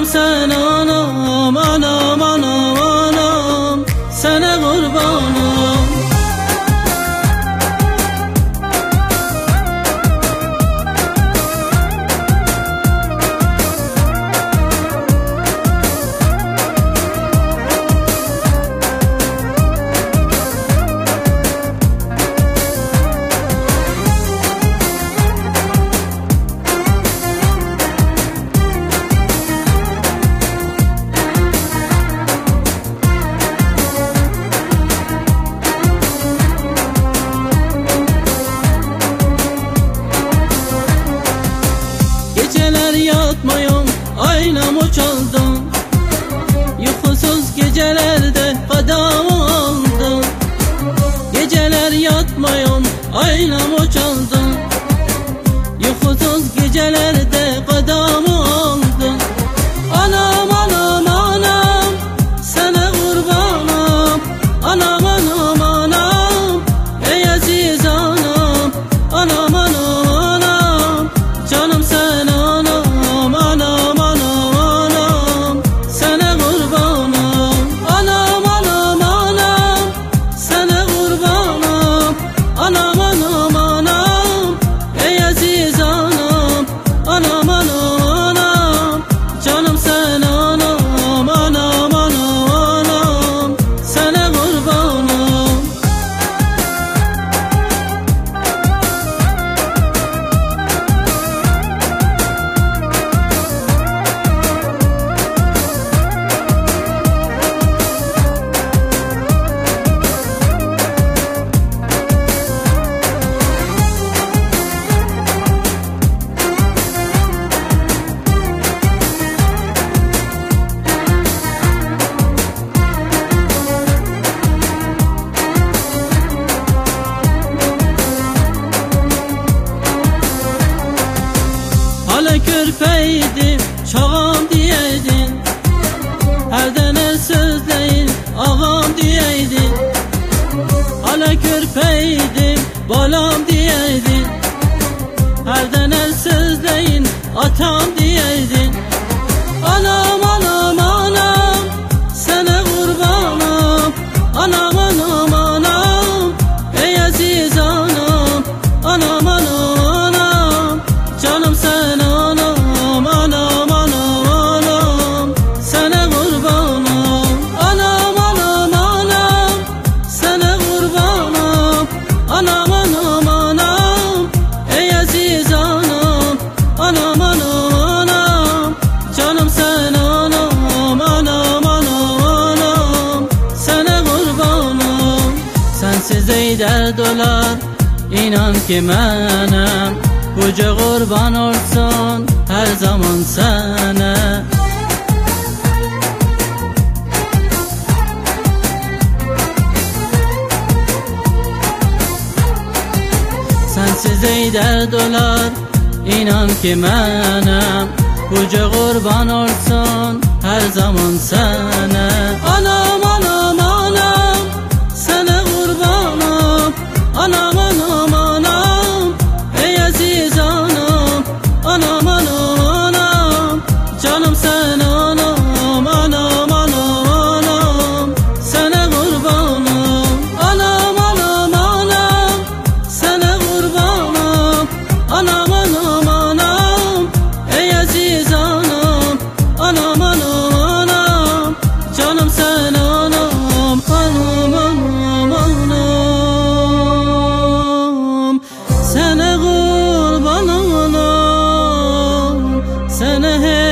sen anam, anam, anam, anam, sana kurbanım. Geceler yatmayım, aynamı çaldım. Uykusuz gecelerde kadamı aldım. Geceler yatmayım, aynamı çaldım. Uykusuz gecelerde kadamı aldım. Anam, anam, anam, sana kurbanım. Anam, anam, anam, ey aziz anam. Anam, anam, anam, canım sen anam, anam, anam, anam, sana kurbanım. Anam, anam, anam, sana kurbanım. Anam, anam, anam, ey aziz anam. Anam, anam, anam, canım sen anam, anam, anam, anam, sana kurbanım. Hala körpeydim, çağam diyeydin. Her dene sözleyin, ağam diyeydin. Hala körpeydim, balam diyeydin. Her dene sözleyin, atam diyeydin. Anam, anam, anam, sana kurbanım. Anam, anam, anam, ey aziz anam. Anam, anam, anam, canım sen anam, anam, anam, anam, sana kurbanım. Anam, anam, anam, sana kurbanım. Anam, anam, anam, ey aziz anam. Anam, anam, anam, canım sen anam, anam, anam, anam, sana kurbanım. Sensiz ey dert olar, inan ki mənim. Buca kurban olsun her zaman sana. Sensiz ey dert olar, inan ki mənim. Buca kurban olsun her zaman sana. Anam, anam, anam, sana kurbanım. Anam, anam, anam, ey aziz anam. Anam, anam, anam, canım sen anam, anam, anam, anam, sana kurbanım. Anam, anam, anam, sana kurbanım. Anam, anam, anam, ey aziz anam. Anam, anam, anam, canım sen anam, anam, anam, anam, sana kurban anam, sana